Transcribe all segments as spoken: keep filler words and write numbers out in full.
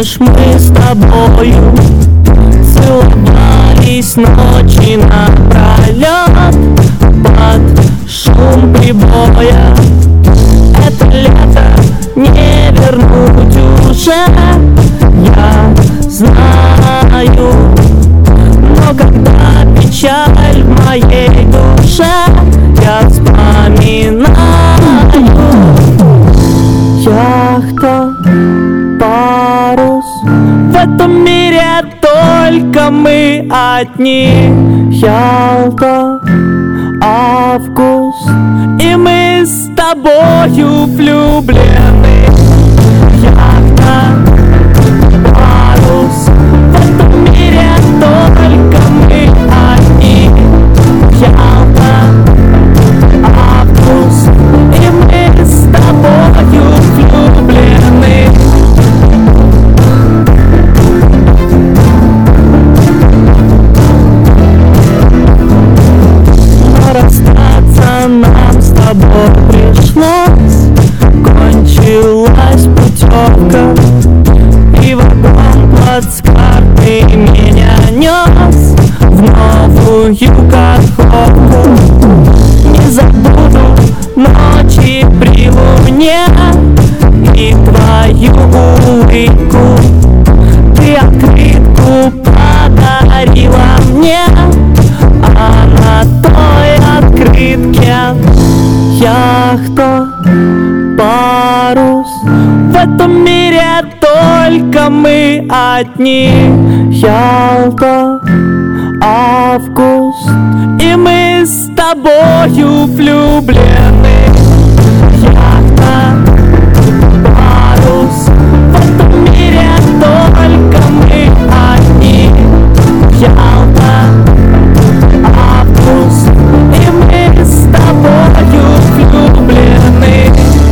Помнишь, мы с тобою целовались ночи напролет под шум прибоя? Это лето не вернуть уже, я знаю. Но когда печаль в моей душе, я вспоминаю. Яхта, парус, в этом мире только мы одни. Ялта, август, и мы с тобою влюблены. Яхта, парус, в этом мире только мы одни. Ялта, август, и мы с тобою влюблены. Но расстаться нам с тобой пришлось. Кончилась путевка, и вагон плацкарты меня нес в новую каховку. Не забуду ночи при луне и твою улыбку. Ты открытку подарила мне, а на той открытке яхта, парус, в этом мире только мы одни. Ялта, август, и мы с тобою влюблены. Яхта, парус, в этом мире только мы одни. Ялта, август, и мы с тобою влюблены.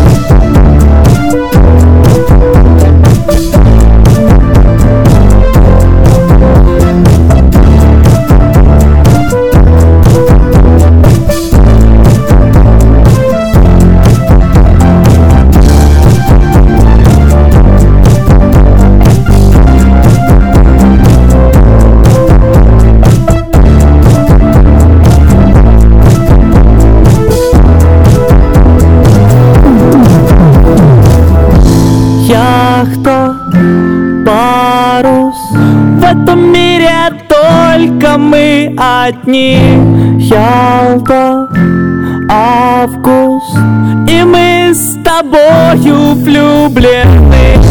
Яхта, парус, в этом мире только мы одни. Ялта, август, и мы с тобою влюблены.